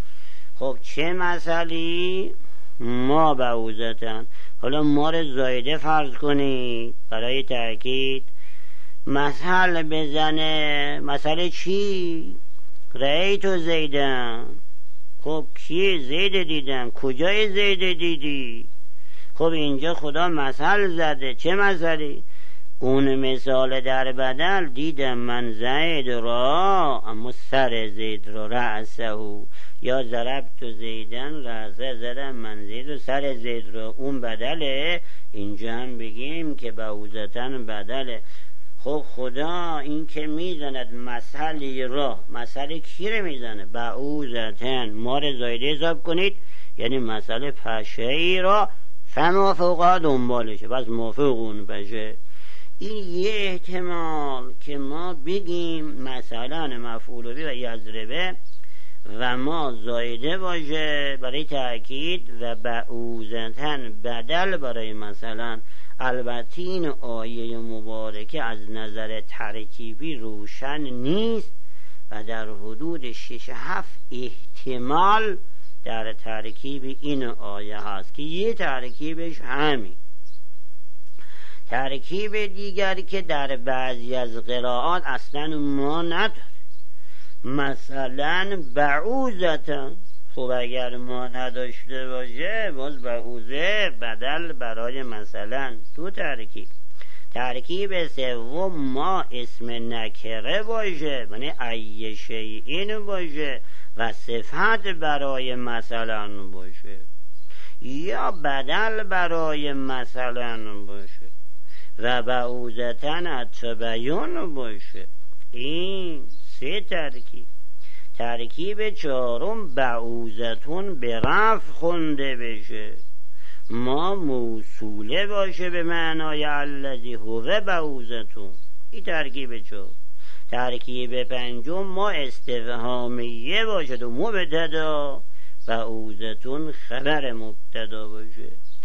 خب چه مثلی؟ ما بعوزتن. حالا ما رو زایده فرض کنید برای تأکید. مثل بزنه. مثل چی؟ رأیتو زیدن. خب کی زید دیدم؟ کجای زید دیدی؟ خب اینجا خدا مثل زده. چه مثلی؟ اون مثال در بدل دیدم من زید را، اما سر زید را رأسه، یا ضربت زیدن رأسه، زدم من زید و سر زید را، اون بدله. اینجا هم بگیم که بعوزتن بدله. خب خدا این که میزند مثلی را، مثل کی رو میزنه؟ بعوزتن. ما رو زایده حساب کنید یعنی مثل پشه را فما فوقا دنبالشه، بس موافق اون پشه. این یه احتمال که ما بگیم مثلا مفعول به و یضربه و ما زایده باشه برای تأکید و بعوزتن بدل برای مثلا. البته این آیه مبارکه از نظر ترکیبی روشن نیست و در حدود شش هفت احتمال در ترکیب این آیه هست که یه ترکیبش همین. ترکیب دیگری که در بعضی از قرائات اصلا ما نداره، مثلا بعوزتن. خب اگر ما نداشته باشه باز بعوزه بدل برای مثلا. تو ترکیب ترکیب سوم ما اسم نکره باشه یعنی ای شیئین باشه و صفت برای مثلا باشه یا بدل برای مثلا باشه و بعوزتن اتبیان باشه. این سه ترکیب. ترکیب چهارم بعوزتون به رفع خونده بشه، ما موصوله باشه به معنای الذی هو بعوزتون. این ترکیب چهار. ترکیب پنجم ما استفهامیه باشه و مبتدا بعوزتون خبر مبتدا باشه.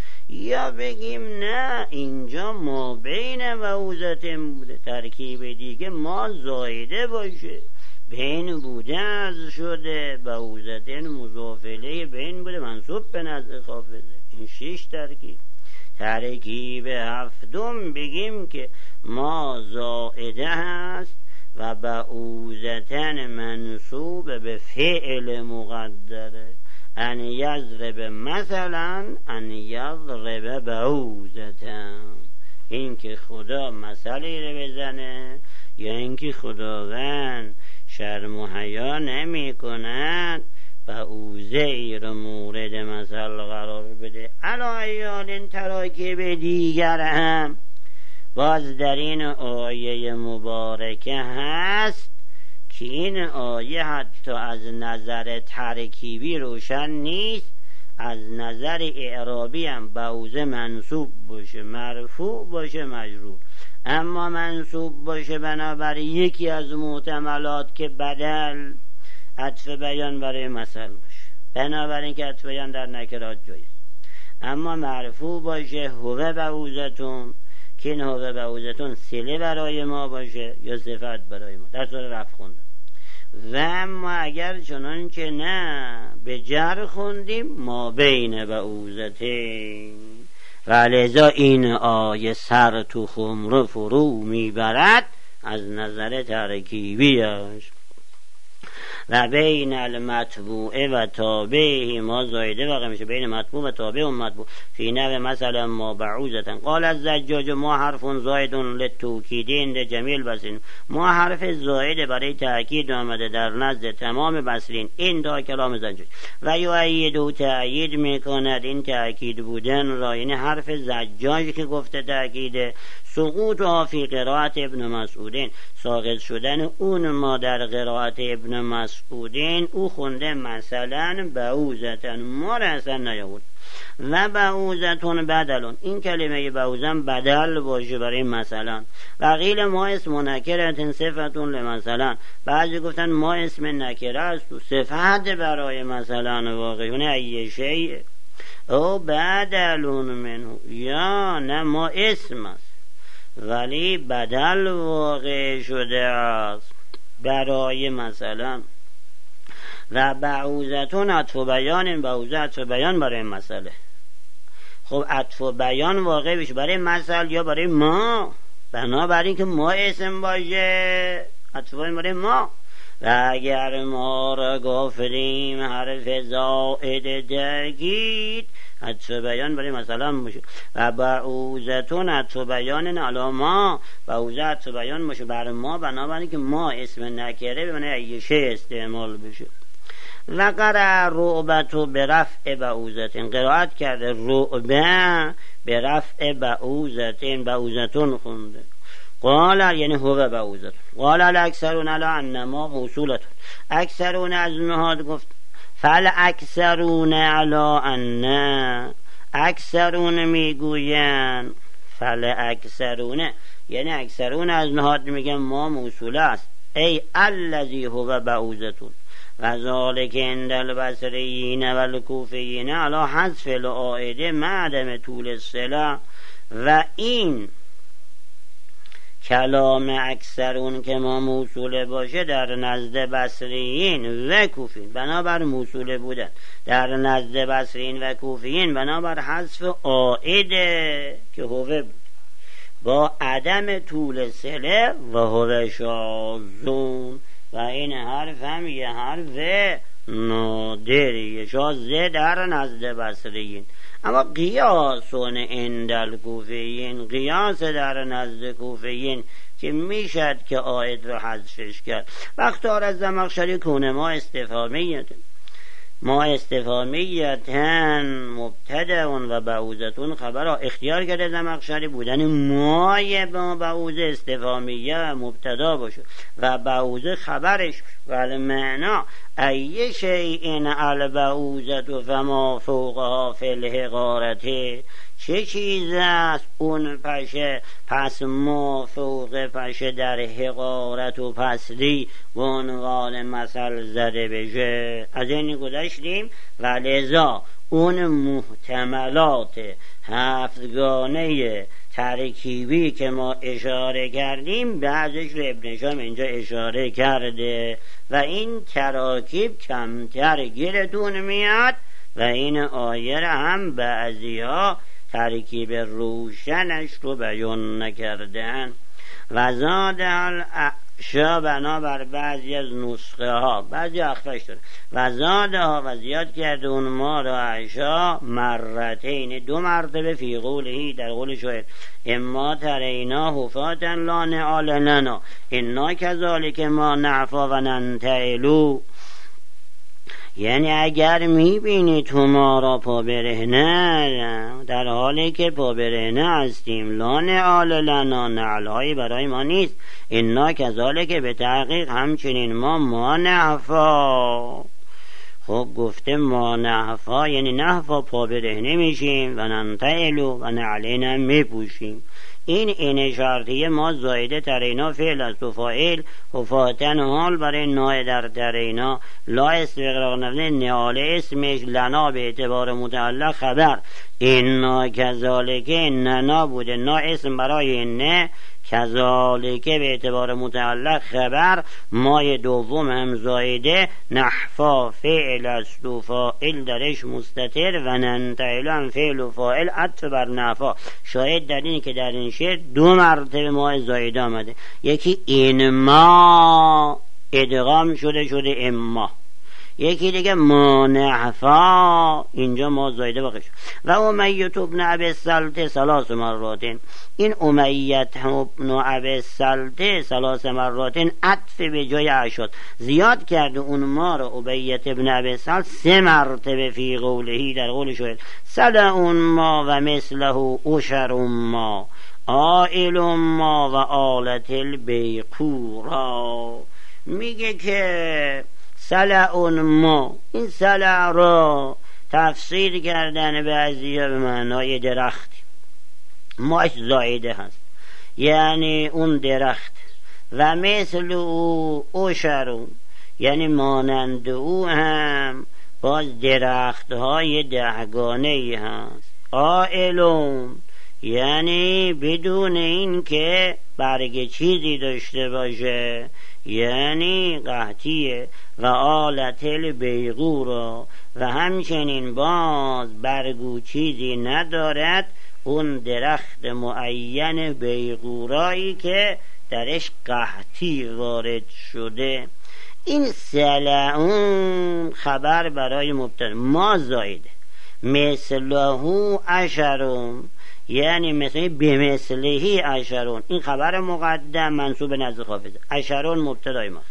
یا بگیم نه اینجا ما بین بعوزتن بوده، ترکیب دیگه ما زایده باشه، بین بوده از شده، بعوزتن مضافله بین بوده منصوب به نزد خافضه. این شش ترکیب. ترکیب هفتم بگیم که ما زائده هست و بعوزتن منصوب به فعل مقدره، ان یضرب مثلا ان یضرب بعوزتن، این که خدا مثلی رو بزنه یا اینکه خداوند شرم و حیا نمی کند بعوزه ای رو مورد مثل قرار بده. علی این تراکیب دیگر هم باز در این آیه مبارکه هست که این آیه حتی از نظر ترکیبی روشن نیست، از نظر اعرابی هم بعوزه منصوب باشه، مرفوع باشه، مجرور. اما منصوب باشه بنابراین یکی از محتملات که بدل عطف بیان برای مثل باشه، بنابراین که عطف بیان در نکرات جایز. اما مرفوع باشه هو بعوزتون، که این هو بعوزتون صله برای ما باشه یا صفت برای ما، در صورت رفع خوندم. و اما اگر چنان که نه به جر خوندیم ما بین بعوزتین، و لذا این آیه سر تو خمر فرو میبرد از نظر ترکیبیش. و بین المطبوع و تابعه ما زایده واقع میشه، بین مطبوع و تابع و مطبوع فی نوع مثلا ما بعوزتن. قال از زجاج ما حرف زاید للتوکید عند جمیع البصرین، ما حرف زاید برای تأکید آمده در نزد تمام بصرین. این دا کلام زجاج و یؤید و تأیید میکند این تأکید بودن را، یعنی حرف زجاج که گفته تأکیده، سقوط و فی قرائت ابن مسعودین، ساقط شدن اون ما در قرائت ابن مسعودین، او خونده مثلا بعوزتن، ما را اصلا نیاورد. و بعوزتون بدلون، این کلمه بعوزن بدل باشه برای مثلا. و قیل ما اسم نکرتن صفتون لمثلا، بعضی گفتن ما اسم نکره است و صفت برای مثلا واقعونه ای شیء او بدلون منو، یا نه ما اسم است ولی بدل واقع شده است برای مثلا. و بعوزتون عطف بیان، بعوزه عطف بیان برای مسئله. خب عطف بیان واقع بشه برای مثل یا برای ما، بنابراین که ما اسم باشه عطف بیان برای ما. و اگر ما را گفتیم حرف زائد تأکید، عطف بیان برای مثلا باشه. و بعوزتون عطف بیان علی ما، بعوزه عطف بیان باشه بر ما، بنابراین که ما اسم نکره به معنی ایشه استعمال بشه. و قرأ رعبتو به رفع بعوزتین، قرائت کرده رعبه به رفع بعوزتین، بعوزتون خونده. قال یعنی هو بعوزتون. قال الاکثرون علی انما موصولتون، اکثرون از نهاد گفت فل اکثرون علی ان، اکثرون میگوین فل اکثرون یعنی اکثرون از نهاد میگن ما موصوله است، ای الذی هو بعوزتون. و ذالک عند البصریین و الکوفیین علی حذف العائده معدم طول الصله. و این کلام اکثرون که ما موصوله باشه در نزد بصریین و کوفیین بنابر موصوله بودن، در نزد بصریین و کوفیین بنابر حذف عائده که هوه بود با عدم طول صله و هوه شاذون. و این حرف هم یه حرف نادریه، شاذه در نزد بصریین. اما قیاسون عند الکوفیین، قیاس در نزد کوفیین که میشد که عائد رو حذفش کرد. وقتار از زمخشری کنه ما استفهامیت، ما استفهامیتن مبتدعون و بعوزتون خبر ها اختیار کرده زمخشری بودن مای با بعوزه استفهامیه مبتدا باشه و بعوزه خبرش. ولی معنا ای شیء البعوزه فما فوقها فی الحقارته، چه چیز است اون پشه پس ما فوق پشه در حقارت و پسری و عنوان مثل زده بشه. از این گذشتیم و لذا اون محتملات هفتگانه ترکیبی که ما اشاره کردیم بعضش رو ابن هشام اینجا اشاره کرده و این تراکیب کمتر گیرتون میاد و این آیه را هم بعضی ها ترکیب روشنش رو بیان نکردن. و زاد الاعشا بنابر بعضی از نسخه ها بعضی اخفش داره و زاد ها و زیاد کرده اون ما را اعشا مرتین دو مرتبه فی قولهی در قول شاید اما ترینا حفاتا لا نعال لنا انا کذالک ما نعفا و ننتعلو، یعنی اگر میبینی تو ما را پا برهنه در حالی که پا برهنه هستیم لا نعال لنا نعلهایی برای ما نیست انا کذالک به تحقیق همچنین ما ما نعفا. خب گفته ما نحفا یعنی نحفا پا برهنه میشیم و ننتعلو و نعلین میپوشیم. این این شرطیه ما زایده ترینا فعل است و فاعل حفاتن حال برای نای در ترینا لا استقراق نفسه نعاله اسمش لنا به اعتبار متعلق خبر اینا کذالکه ننا بوده نا اسم برای نه کذالکه به اعتبار متعلق خبر مای دوم هم زایده نحفا فعل است و فاعل درش مستتر و ننتعل هم فعل و فاعل عطف بر نحفا. شاید در اینه که در این شعر دو مرتبه ما زایده آمده، یکی این ما ادغام شده شده اما، یکی دیگه ما نحفا اینجا ما زایده باقی شد. و امیت ابن ابی السلط ثلاث مراتین، این امیت ابن ابی السلط ثلاث مراتین عطف به جای عشاد زیاد کرده اون ما رو امیت ابن ابی السلط سه مرتبه فی قولهی در قول شاید سلع ما و مثله اشر ما آئل ما و آلت البیقورا. میگه که سلع ما، این سلع را تفسیر کردن بعضی‌ها به معنای درخت، ماش زایده هست یعنی اون درخت و مثل او اشرون یعنی مانند او هم باز درخت های دهگانه هست. آئلون یعنی بدون این که برگ چیزی داشته باشه یعنی قحطیه و آلت البیقورا و همچنین باز برگو چیزی ندارد اون درخت معین بیقورایی که درش قحطی وارد شده. این سلعون خبر برای مبتدا ما زایده مثله عشرون یعنی مثل بمثلهی عشرون این خبر مقدم منصوب نزد خافضه عشرون مبتدای ما.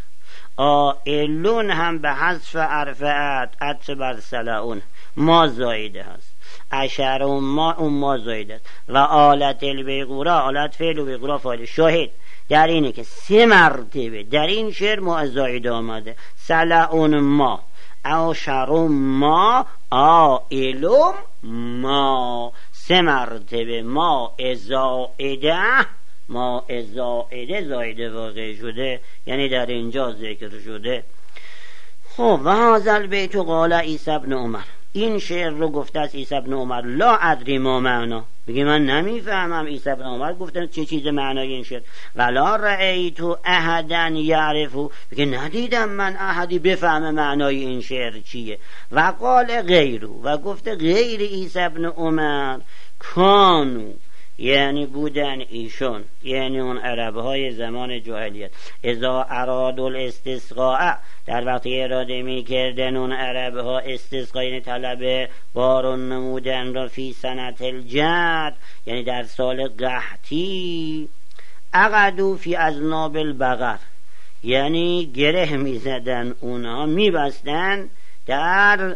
آئلون هم به حذف ارفعت عطف بر سلعون ما زایده هست عشرون ما اون ما زایده است و آلت البیقورا آلت فعل و بیقورا فاعل. شاهد در اینه که سه مرتبه در این شعر ما زایده آمده سلعون ما عشرون ما آئلون ما سه مرتبه ما زائده ما زائده زایده واقع شده یعنی در اینجا ذکر شده. خب و هذا البیت قال عیسی ابن عمر، این شعر رو گفته است عیسی ابن عمر لا ادری ما معنا، بگی من نمیفهمم عیسی ابن عمر گفتن چه چیز معنای این شعر. ولا رأیت احدا یعرفو، بگی ندیدم من احدی بفهمه معنای این شعر چیه. و قال غیرو، و گفته غیر عیسی ابن عمر کانو یعنی بودن ایشون یعنی اون عربهای زمان جاهلیت اذا اراد الاستسقاء در وقتی اراده می کردن اون عربها استسقاء طلب بارون نمودن را فی سنت الجد یعنی در سال قحطی اقدو فی اذناب البقر یعنی گره می زدن اونها می بستن در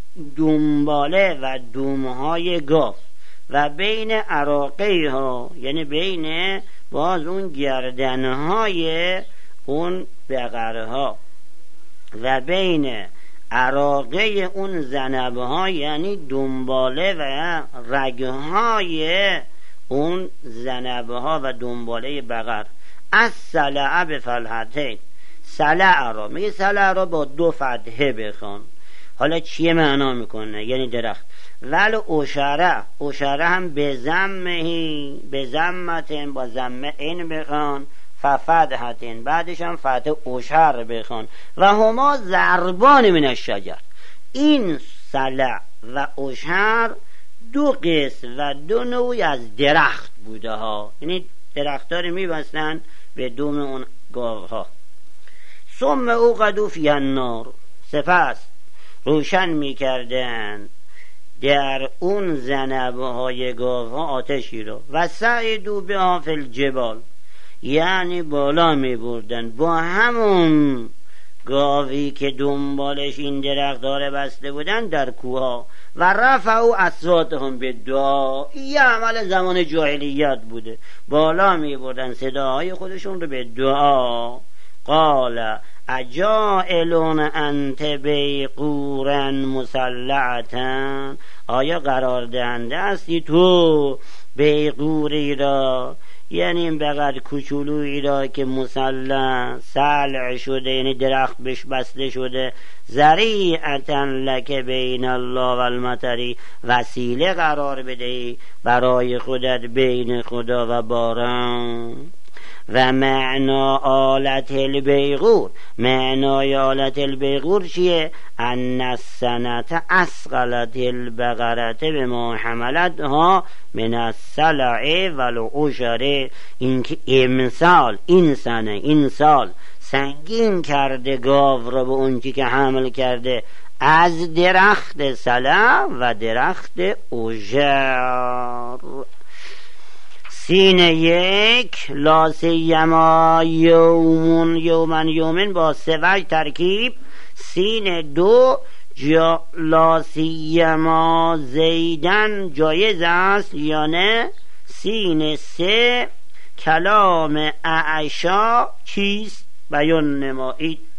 دنباله و دومهای گاو و بین عراقه ها یعنی بین باز اون گردنهای اون بقرها و بین عراقه اون زنبها یعنی دنباله و رگهای اون زنبها و دنباله بقر. از سلع به فلحته سلع را میگه سلع را با دو فتحه بخوان حالا چیه معنا میکنه؟ یعنی درخت. ول اوشره، اوشره هم به زمهی، به زمتن، با زمه این بخوان، ففتحتن، بعدش هم فتح اوشر بخوان. و هما ضربان من الشجر، این سلع و اوشر دو قسم و دو نوعی از درخت بوده ها، یعنی درخت‌ها رو میبستن به دوم اون گاوها. ثم اوقدوا فی النار، سپس روشن میکردن در اون زنبه های گاوها آتشی رو. و صعدوا بها فی الجبال، یعنی بالا میبردن با همون گاوی که دنبالش این درخت داره بسته بودن در کوها. و رفعوا اصواتهم بالدعا، یه عمل زمان جاهلیت بوده، بالا می بردن صداهای خودشون رو به دعا. قال اجائلون انت بیقورا مسلعتا، آیا قرار دهنده هستی تو بیقوری را، یعنی این بقدر کوچولویی را که مسلح سلع شده، یعنی درخت بهش بسته شده، ذریعتا لک بین الله و المطری، وسیله قرار بدهی برای خودت بین خدا و باران. و معنا آلت البیغور، معنای آلت البیغور چیه؟ ان السنت اسقلت البقرت بما حملتها من السلع والعشر، این که امسال، این سنه، این سال سنگین کرده گاو را به اون که حمل کرده از درخت سلع و درخت عشر. سین یک لا سیما یومون یومن یومن با سه وجه ترکیب. سین دو جا لا سیما زیدن جایز است یا نه. سین سه کلام اعشا چیست؟ بیان نمایید.